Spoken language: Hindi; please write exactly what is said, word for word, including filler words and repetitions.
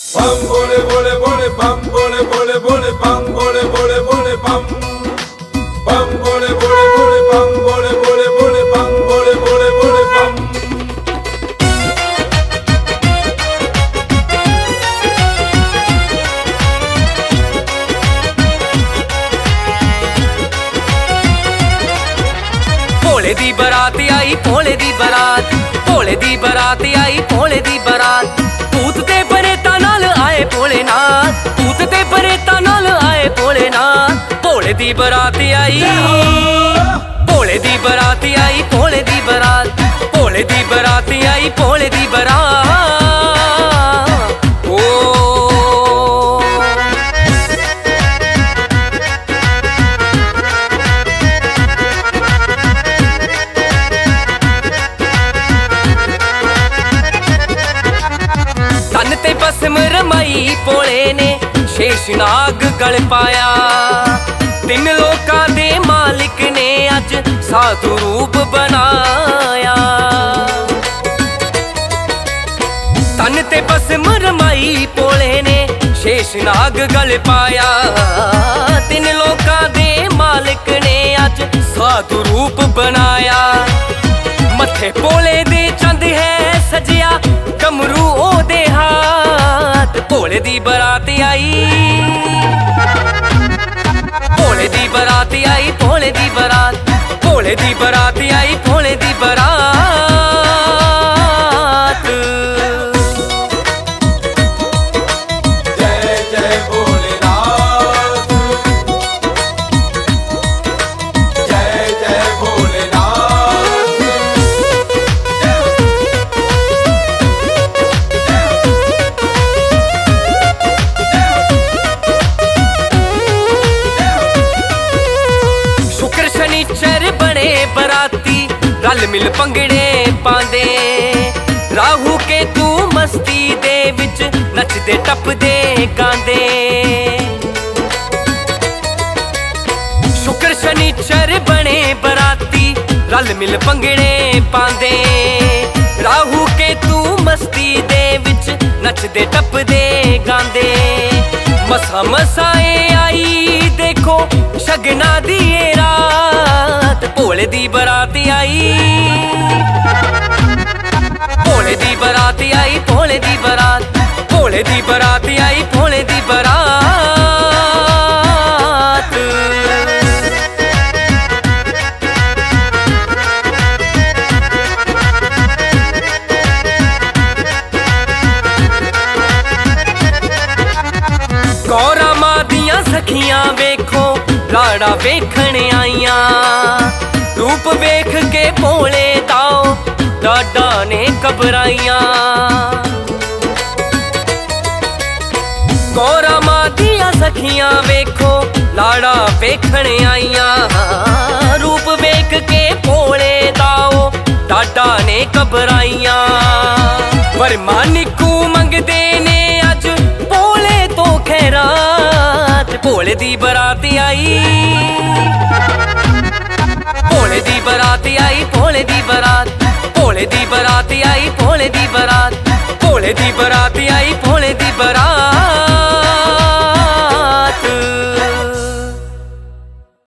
Bam bole bole bole bam bole bole bole bam bole bole bole bam bam bole bole bole bam bole bole bole bam bole bole bole bam भोले दी बरात आई भोले दी बरात भोले दी बरात आई भोले दी बरात भूत ते परेता नाल आए भोलेनाथ भूत ते परेता नाल आए भोलेनाथ भोले दी बरात आई भोले दी बरात आई भोले दी बरात भोले दी बरात आई भोले दी बरात ओ तन ते भस्म रमाई भोले ने शेषनाग गल पाया तीन लोकां दे मालिक ने अज साधु रूप बनाया तन ते भस्म रमाई भोले ने शेषनाग गल पाया तीन लोकां दे मालिक ने अज साधु रूप बनाया मथे भोले दे चंद है सजिया कमरू ओदे हाथ भोले दी बरात आई भोले दी बरात आई भोले दी बरात भोले दी बरात आई भोले दी बरात जय जय भोलेनाथ जय जय भोलेनाथ शुक्र शनिचर बने बराती रल मिल पंगड़े पांदे राहु के तू मस्ती दे विच नचदे टपदे गांदे शुक्र शनिचर बने बराती रल मिल पंगड़े पांदे राहु के तू मस्ती दे विच नचदे टपदे गांदे मसा मसाए आई देखो शगना दी रात भोले दी बरात आई भोले दी बरात आई भोले दी बरात भोले दी बरात आई भोले दी बरात गौरा मां दियां सखियां वेखो लाड़ा वेखण आईयां रूप वेख के भोले दाओ डाडा ने घबराइयां गौरा मां दियां सखियां वेखो लाड़ा वेखण आईयां रूप वेख के भोले दाओ डाडा ने घबराइयां वरमानिकू मंगदे ने अज भोले तो खैरात भोले दी बरात आई भोले दी बरात आई भोले दी बरात भोले दी बरात आई भोले दी बरात भोले दी बरात आई भोले दी बरात